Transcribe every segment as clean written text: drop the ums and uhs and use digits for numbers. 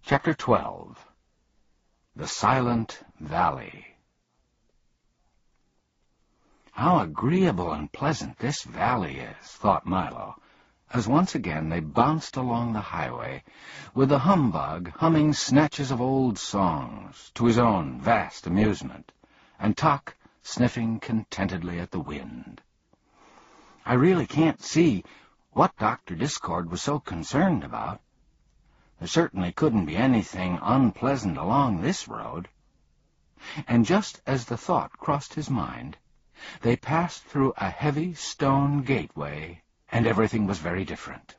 Chapter 12. The Silent Valley. How agreeable and pleasant this valley is, thought Milo, as once again they bounced along the highway, with the humbug humming snatches of old songs, to his own vast amusement, and Tuck sniffing contentedly at the wind. I really can't see what Dr. Discord was so concerned about. There certainly couldn't be anything unpleasant along this road. And just as the thought crossed his mind, they passed through a heavy stone gateway, and everything was very different.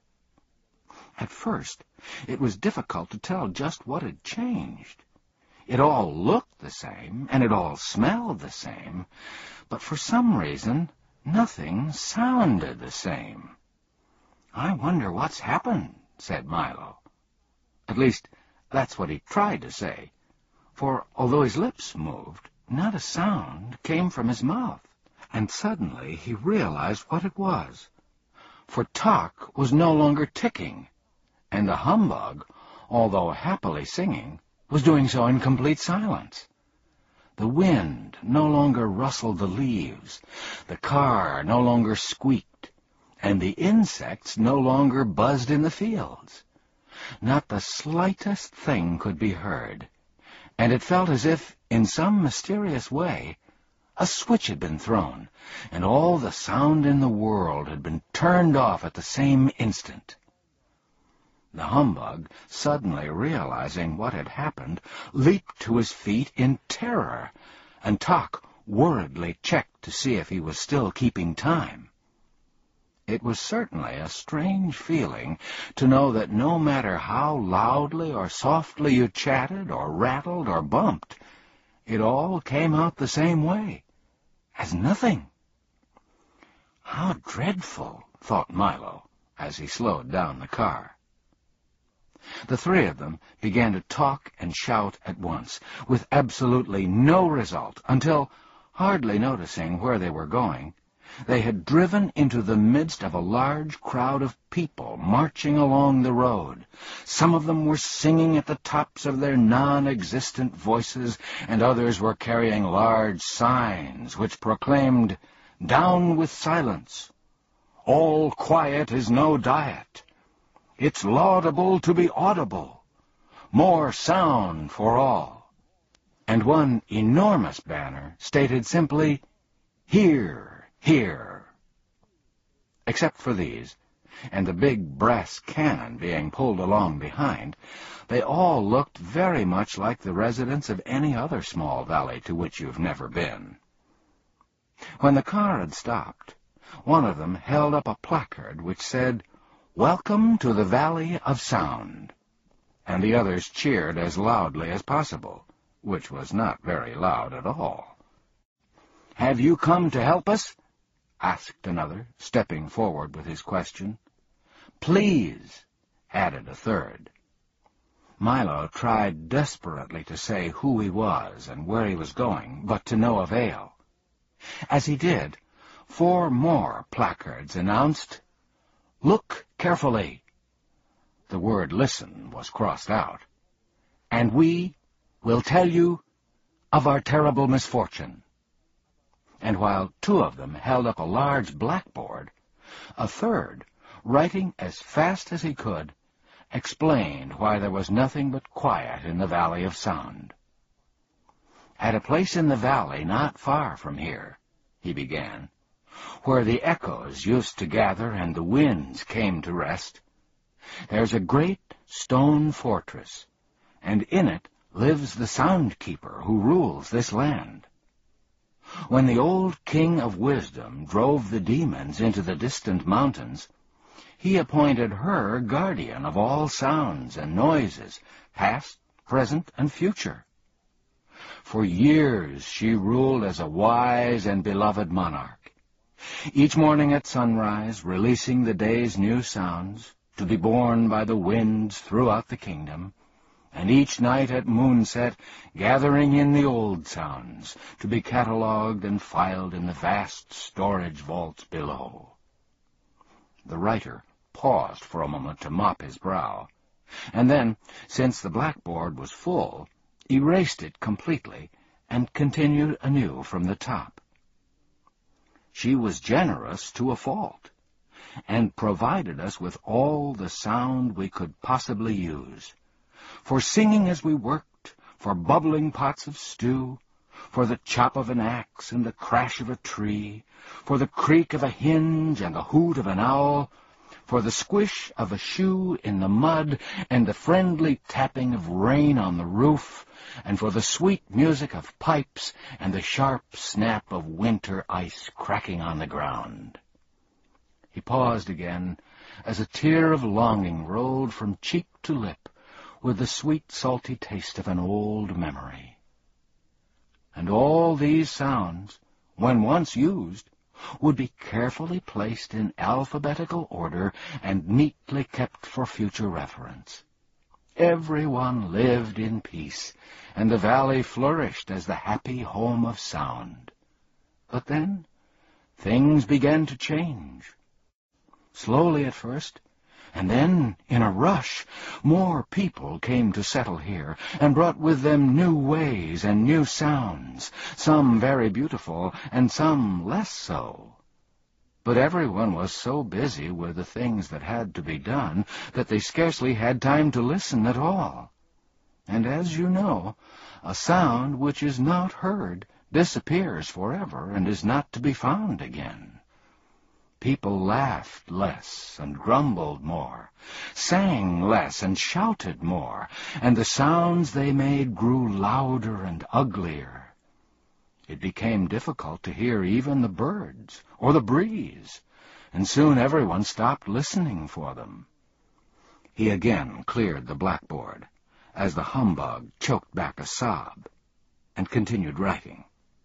At first, it was difficult to tell just what had changed. It all looked the same, and it all smelled the same, but for some reason, nothing sounded the same. "I wonder what's happened," said Milo. At least, that's what he tried to say, for although his lips moved, not a sound came from his mouth. And suddenly he realized what it was, for Tuck was no longer ticking, and the humbug, although happily singing, was doing so in complete silence. The wind no longer rustled the leaves, the car no longer squeaked, and the insects no longer buzzed in the fields. Not the slightest thing could be heard, and it felt as if, in some mysterious way, a switch had been thrown, and all the sound in the world had been turned off at the same instant. The humbug, suddenly realizing what had happened, leaped to his feet in terror, and Tuck worriedly checked to see if he was still keeping time. It was certainly a strange feeling to know that no matter how loudly or softly you chatted or rattled or bumped, it all came out the same way, as nothing. How dreadful, thought Milo, as he slowed down the car. The three of them began to talk and shout at once, with absolutely no result, until, hardly noticing where they were going, they had driven into the midst of a large crowd of people marching along the road. Some of them were singing at the tops of their non-existent voices, and others were carrying large signs which proclaimed, "Down with silence! All quiet is no diet! It's laudable to be audible! More sound for all!" And one enormous banner stated simply, "Here! Here!" Except for these, and the big brass cannon being pulled along behind, they all looked very much like the residents of any other small valley to which you've never been. When the car had stopped, one of them held up a placard which said, "Welcome to the Valley of Sound," and the others cheered as loudly as possible, which was not very loud at all. "Have you come to help us?" asked another, stepping forward with his question. "Please," added a third. Milo tried desperately to say who he was and where he was going, but to no avail. As he did, 4 more placards announced, "Look carefully." The word "listen" was crossed out. "And we will tell you of our terrible misfortune." And while 2 of them held up a large blackboard, a third, writing as fast as he could, explained why there was nothing but quiet in the Valley of Sound. "At a place in the valley not far from here," he began, "where the echoes used to gather and the winds came to rest, there's a great stone fortress, and in it lives the Sound Keeper who rules this land. When the old King of Wisdom drove the demons into the distant mountains, he appointed her guardian of all sounds and noises, past, present, and future. For years she ruled as a wise and beloved monarch, each morning at sunrise releasing the day's new sounds, to be borne by the winds throughout the kingdom, and each night at moonset gathering in the old sounds, to be catalogued and filed in the vast storage vaults below." The writer paused for a moment to mop his brow, and then, since the blackboard was full, erased it completely and continued anew from the top. She was generous to a fault, and provided us with all the sound we could possibly use, for singing as we worked, for bubbling pots of stew, for the chop of an axe and the crash of a tree, for the creak of a hinge and the hoot of an owl, for the squish of a shoe in the mud and the friendly tapping of rain on the roof, and for the sweet music of pipes and the sharp snap of winter ice cracking on the ground. He paused again, as a tear of longing rolled from cheek to lip with the sweet, salty taste of an old memory. And all these sounds, when once used, would be carefully placed in alphabetical order and neatly kept for future reference. Everyone lived in peace, and the valley flourished as the happy home of sound. But then things began to change. Slowly at first, and then, in a rush, more people came to settle here, and brought with them new ways and new sounds, some very beautiful, and some less so. But everyone was so busy with the things that had to be done that they scarcely had time to listen at all. And as you know, a sound which is not heard disappears forever and is not to be found again. People laughed less and grumbled more, sang less and shouted more, and the sounds they made grew louder and uglier. It became difficult to hear even the birds or the breeze, and soon everyone stopped listening for them. He again cleared the blackboard, as the humbug choked back a sob, and continued writing.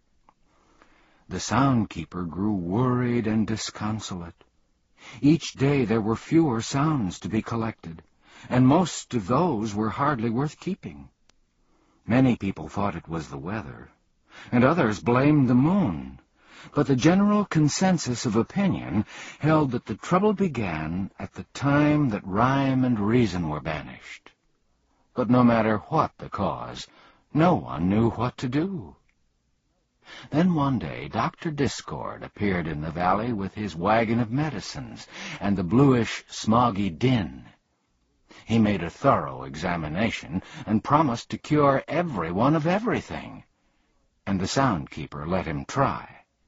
The sound-keeper grew worried and disconsolate. Each day there were fewer sounds to be collected, and most of those were hardly worth keeping. Many people thought it was the weather, and others blamed the moon, but the general consensus of opinion held that the trouble began at the time that rhyme and reason were banished. But no matter what the cause, no one knew what to do. Then one day Dr. Discord appeared in the valley with his wagon of medicines and the bluish, smoggy din. He made a thorough examination and promised to cure everyone of everything, and the sound-keeper let him try.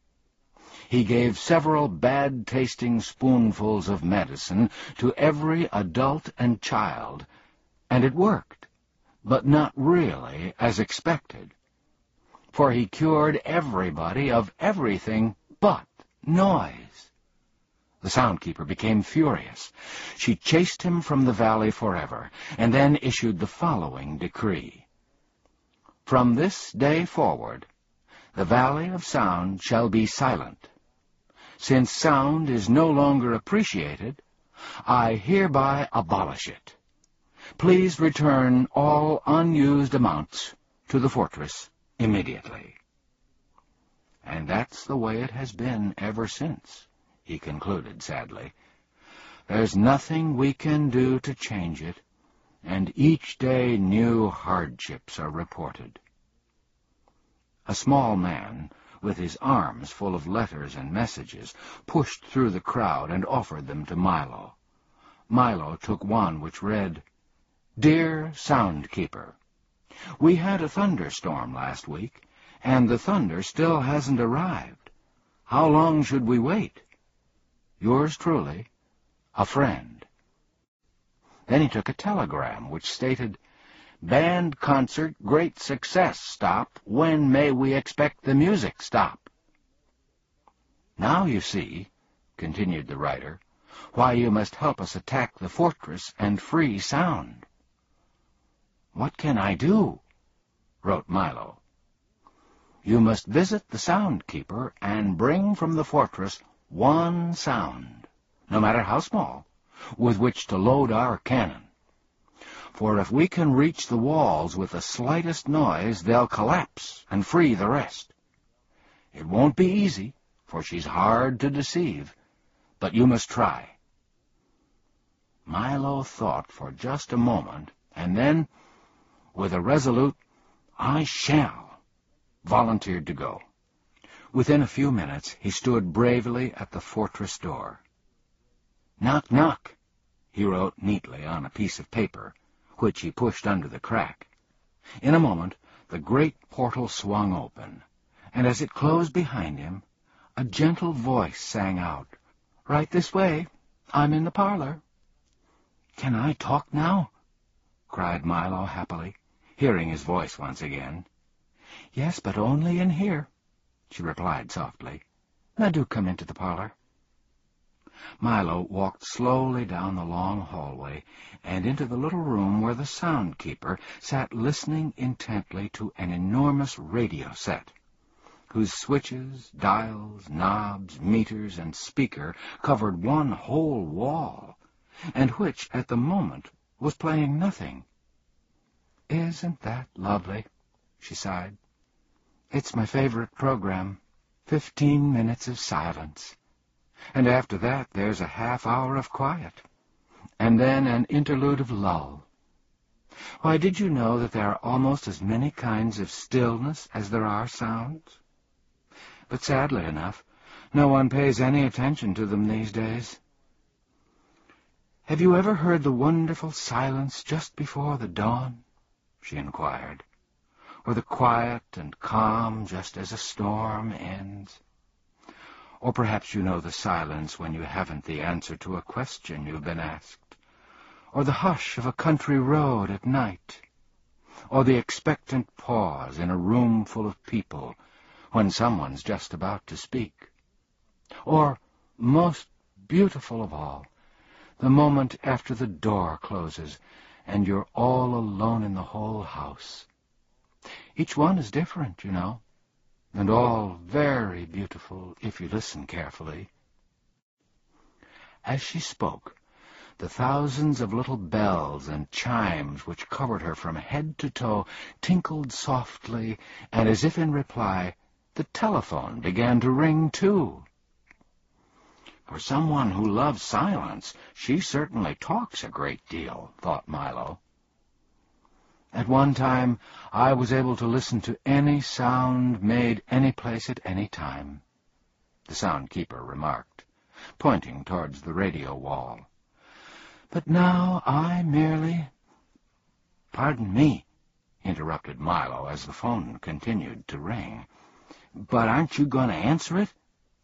He gave several bad-tasting spoonfuls of medicine to every adult and child, and it worked, but not really as expected. For he cured everybody of everything but noise. The sound-keeper became furious. She chased him from the valley forever, and then issued the following decree. From this day forward, the Valley of Sound shall be silent. Since sound is no longer appreciated, I hereby abolish it. Please return all unused amounts to the fortress immediately. And that's the way it has been ever since, he concluded sadly. There's nothing we can do to change it, and each day new hardships are reported. A small man, with his arms full of letters and messages, pushed through the crowd and offered them to Milo. Milo took one which read, Dear Soundkeeper, we had a thunderstorm last week, and the thunder still hasn't arrived. How long should we wait? Yours truly, a friend. Then he took a telegram which stated, Band concert, great success, stop. When may we expect the music stop? Now you see, continued the writer, why you must help us attack the fortress and free sound. What can I do? Wrote Milo. You must visit the sound-keeper and bring from the fortress one sound, no matter how small, with which to load our cannon. For if we can reach the walls with the slightest noise, they'll collapse and free the rest. It won't be easy, for she's hard to deceive, but you must try. Milo thought for just a moment, and then, with a resolute, "I shall," volunteered to go. Within a few minutes, he stood bravely at the fortress door. "Knock, knock," he wrote neatly on a piece of paper, which he pushed under the crack. In a moment, the great portal swung open, and as it closed behind him, a gentle voice sang out, "Right this way. I'm in the parlor." "Can I talk now?" cried Milo happily, hearing his voice once again. "Yes, but only in here," she replied softly. "Now do come into the parlor." Milo walked slowly down the long hallway and into the little room where the sound keeper sat listening intently to an enormous radio set, whose switches, dials, knobs, meters, and speaker covered one whole wall, and which, at the moment, was playing nothing. "Isn't that lovely?" she sighed. "It's my favorite program, 15 minutes of silence. And after that there's a half-hour of quiet, and then an interlude of lull. Why, did you know that there are almost as many kinds of stillness as there are sounds? But sadly enough, no one pays any attention to them these days. Have you ever heard the wonderful silence just before the dawn?" she inquired. "Or the quiet and calm just as a storm ends? Or perhaps you know the silence when you haven't the answer to a question you've been asked? Or the hush of a country road at night? Or the expectant pause in a room full of people when someone's just about to speak? Or, most beautiful of all, the moment after the door closes and you're all alone in the whole house? Each one is different, you know, and all very beautiful if you listen carefully." As she spoke, the thousands of little bells and chimes which covered her from head to toe tinkled softly, and as if in reply, the telephone began to ring too. For someone who loves silence, she certainly talks a great deal, thought Milo. At one time, I was able to listen to any sound made any place at any time, the sound keeper remarked, pointing towards the radio wall. But now I merely— "Pardon me," interrupted Milo as the phone continued to ring. "But aren't you going to answer it?"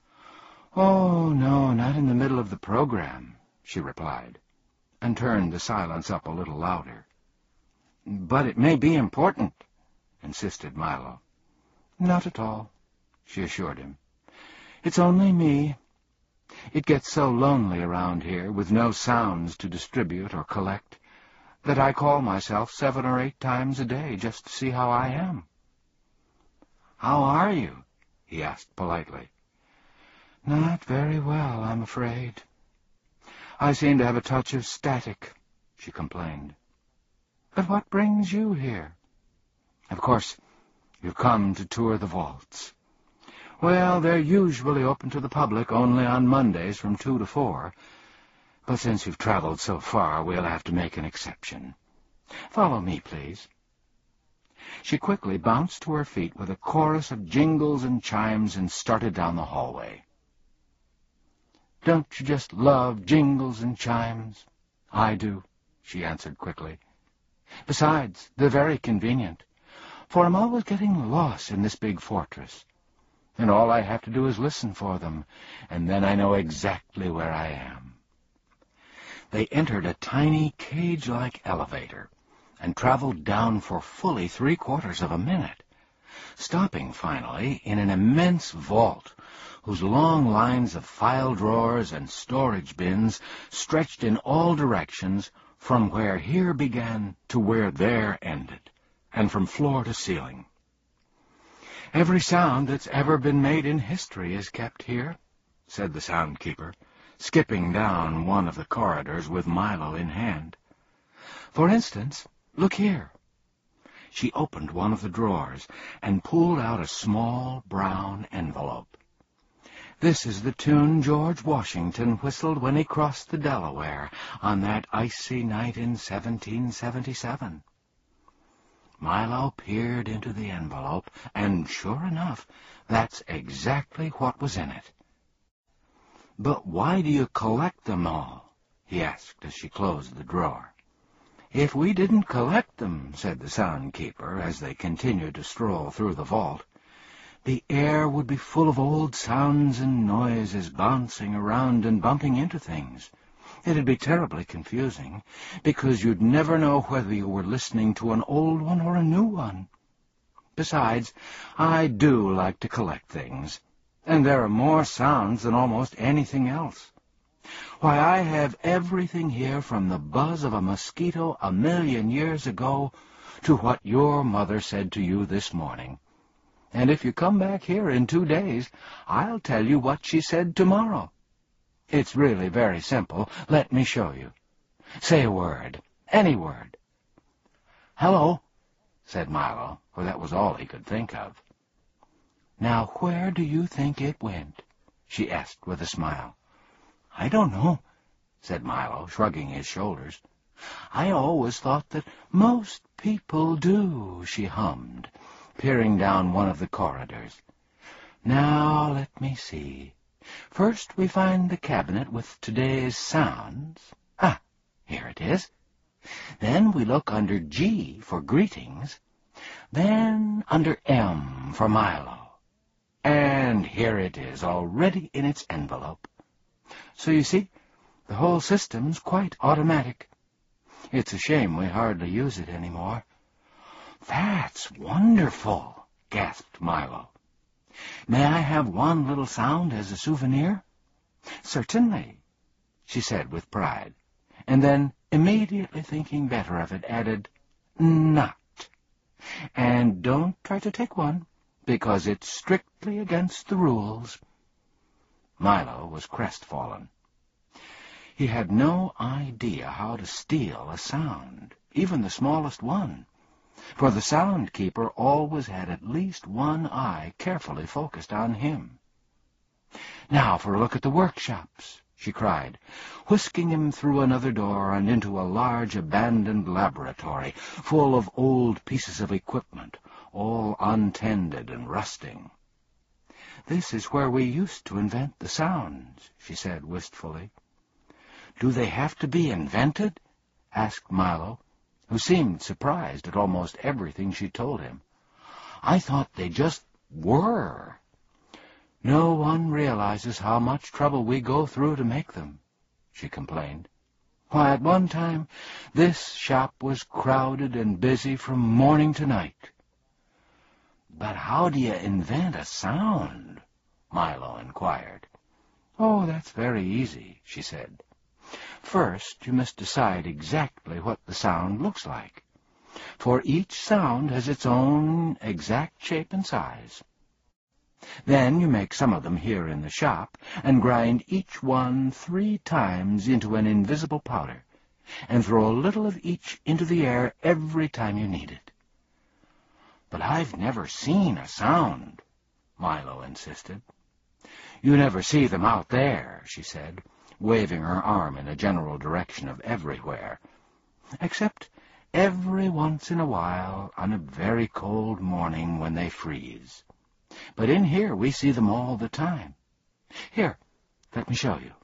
"Oh, no, not in the middle of the program," she replied, and turned the silence up a little louder. "But it may be important," insisted Milo. "Not at all," she assured him. "It's only me. It gets so lonely around here, with no sounds to distribute or collect, that I call myself 7 or 8 times a day just to see how I am." "How are you?" he asked politely. "Not very well, I'm afraid. I seem to have a touch of static," she complained. "But what brings you here?" "Of course, you've come to tour the vaults. Well, they're usually open to the public only on Mondays from 2 to 4, but since you've traveled so far, we'll have to make an exception. Follow me, please." She quickly bounced to her feet with a chorus of jingles and chimes and started down the hallway. "Don't you just love jingles and chimes?" "I do," she answered quickly. "Besides, they're very convenient, for I'm always getting lost in this big fortress, and all I have to do is listen for them, and then I know exactly where I am." They entered a tiny cage-like elevator and traveled down for fully 3/4 of a minute, stopping finally in an immense vault whose long lines of file drawers and storage bins stretched in all directions from where here began to where there ended, and from floor to ceiling. "Every sound that's ever been made in history is kept here," said the sound keeper, skipping down one of the corridors with Milo in hand. "For instance, look here." She opened one of the drawers and pulled out a small brown envelope. This is the tune George Washington whistled when he crossed the Delaware on that icy night in 1777. Milo peered into the envelope, and sure enough, that's exactly what was in it. "But why do you collect them all?" he asked as she closed the drawer. "If we didn't collect them," said the sound-keeper as they continued to stroll through the vault, "the air would be full of old sounds and noises bouncing around and bumping into things. It'd be terribly confusing, because you'd never know whether you were listening to an old one or a new one. Besides, I do like to collect things, and there are more sounds than almost anything else. Why, I have everything here from the buzz of a mosquito 1,000,000 years ago to what your mother said to you this morning. And if you come back here in 2 days, I'll tell you what she said tomorrow. It's really very simple. Let me show you. Say a word. Any word." "Hello," said Milo, for that was all he could think of. "Now, where do you think it went?" she asked with a smile. "I don't know," said Milo, shrugging his shoulders. "I always thought that most people do," she hummed, peering down one of the corridors. "Now, let me see. First we find the cabinet with today's sounds. Ah, here it is. Then we look under G for greetings. Then under M for Milo. And here it is, already in its envelope. So you see, the whole system's quite automatic. It's a shame we hardly use it anymore." "That's wonderful," gasped Milo. "May I have one little sound as a souvenir?" "Certainly," she said with pride, and then, immediately thinking better of it, added, "Not. And don't try to take one, because it's strictly against the rules." Milo was crestfallen. He had no idea how to steal a sound, even the smallest one, for the sound-keeper always had at least one eye carefully focused on him. "Now for a look at the workshops," she cried, whisking him through another door and into a large abandoned laboratory full of old pieces of equipment, all untended and rusting. "This is where we used to invent the sounds," she said wistfully. "Do they have to be invented?" asked Milo, who seemed surprised at almost everything she told him. "I thought they just were." "No one realizes how much trouble we go through to make them," she complained. "Why, at one time, this shop was crowded and busy from morning to night." "But how do you invent a sound?" Milo inquired. "Oh, that's very easy," she said. "First, you must decide exactly what the sound looks like, for each sound has its own exact shape and size. Then you make some of them here in the shop, and grind each one 3 times into an invisible powder, and throw a little of each into the air every time you need it." "But I've never seen a sound," Milo insisted. "You never see them out there," she said, waving her arm in a general direction of everywhere, "except every once in a while on a very cold morning when they freeze. But in here we see them all the time. Here, let me show you."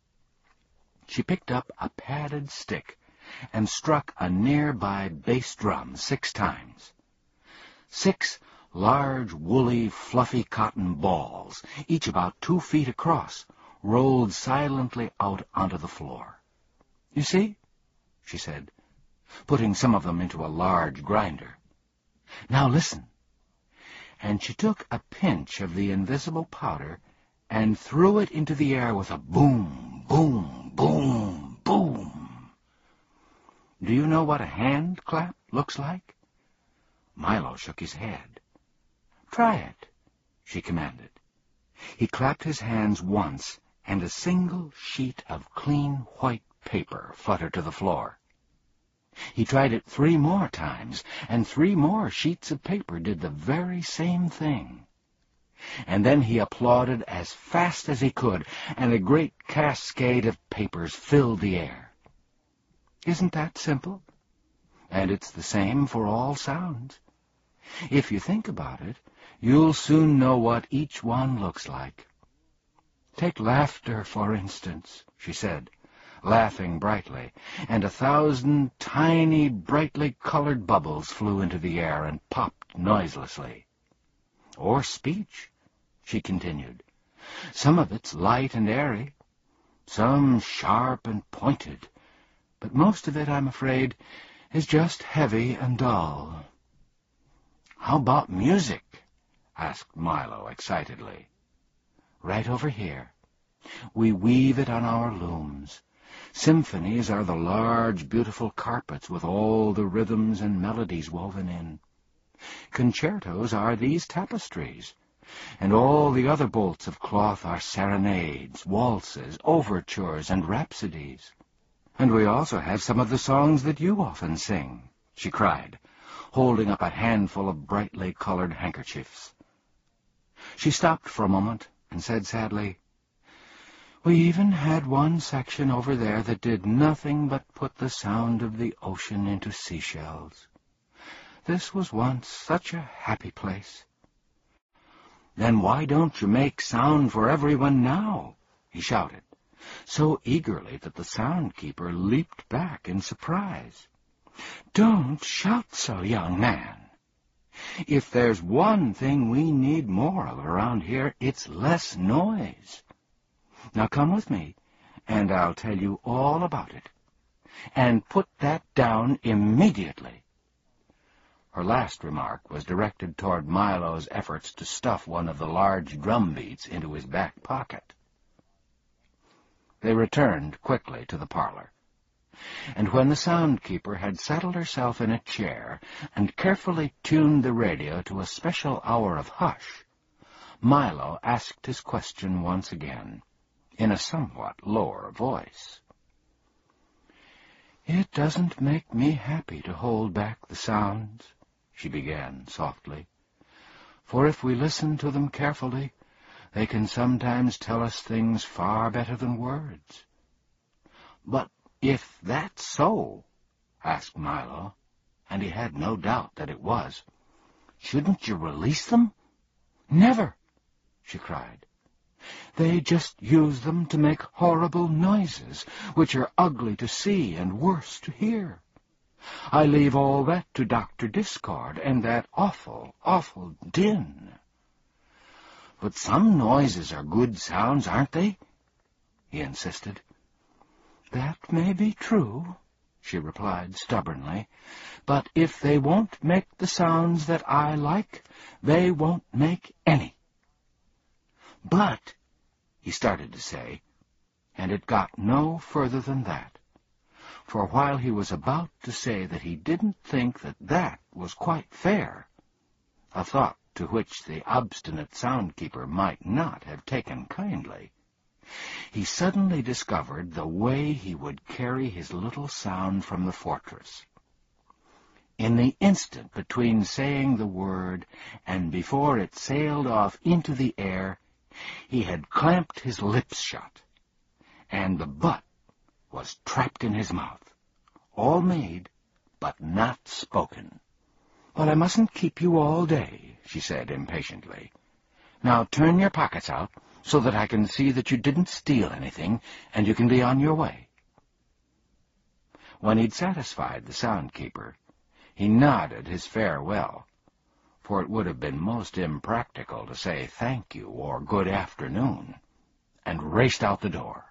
She picked up a padded stick and struck a nearby bass drum 6 times. 6 large, woolly, fluffy cotton balls, each about 2 feet across, rolled silently out onto the floor. "You see?" she said, putting some of them into a large grinder. "Now listen." And she took a pinch of the invisible powder and threw it into the air with a boom, boom, boom, boom. Do you know what a hand clap looks like? Milo shook his head. "Try it," she commanded. He clapped his hands once, and a single sheet of clean white paper fluttered to the floor. He tried it 3 more times, and 3 more sheets of paper did the very same thing. and then he applauded as fast as he could, and a great cascade of papers filled the air. Isn't that simple? And it's the same for all sounds. If you think about it, you'll soon know what each one looks like. Take laughter, for instance, she said, laughing brightly, and 1,000 tiny, brightly colored bubbles flew into the air and popped noiselessly. Or speech, she continued. Some of it's light and airy, some sharp and pointed, but most of it, I'm afraid, is just heavy and dull. How about music? Asked Milo excitedly. Right over here. We weave it on our looms. Symphonies are the large, beautiful carpets with all the rhythms and melodies woven in. Concertos are these tapestries, and all the other bolts of cloth are serenades, waltzes, overtures, and rhapsodies. And we also have some of the songs that you often sing, she cried, holding up a handful of brightly colored handkerchiefs. She stopped for a moment and said sadly, We even had one section over there that did nothing but put the sound of the ocean into seashells. This was once such a happy place. Then why don't you make sound for everyone now? He shouted, so eagerly that the sound-keeper leaped back in surprise. Don't shout so, young man. If there's one thing we need more of around here, it's less noise. Now come with me, and I'll tell you all about it. And put that down immediately. Her last remark was directed toward Milo's efforts to stuff one of the large drum beats into his back pocket. They returned quickly to the parlor, and when the sound-keeper had settled herself in a chair and carefully tuned the radio to a special hour of hush, Milo asked his question once again, in a somewhat lower voice. It doesn't make me happy to hold back the sounds, she began softly, for if we listen to them carefully, they can sometimes tell us things far better than words. But if that's so, asked Milo, and he had no doubt that it was, shouldn't you release them? Never, she cried. They just use them to make horrible noises, which are ugly to see and worse to hear. I leave all that to Dr. Discord and that awful, awful din. But some noises are good sounds, aren't they? He insisted. That may be true, she replied stubbornly, but if they won't make the sounds that I like, they won't make any. But, he started to say, and it got no further than that, for while he was about to say that he didn't think that that was quite fair, a thought to which the obstinate sound-keeper might not have taken kindly, he suddenly discovered the way he would carry his little sound from the fortress. In the instant between saying the word and before it sailed off into the air, he had clamped his lips shut, and the butt was trapped in his mouth, all made, but not spoken. But I mustn't keep you all day, she said impatiently. Now turn your pockets out, so that I can see that you didn't steal anything, and you can be on your way. When he'd satisfied the sound-keeper, he nodded his farewell, for it would have been most impractical to say thank you or good afternoon, and raced out the door.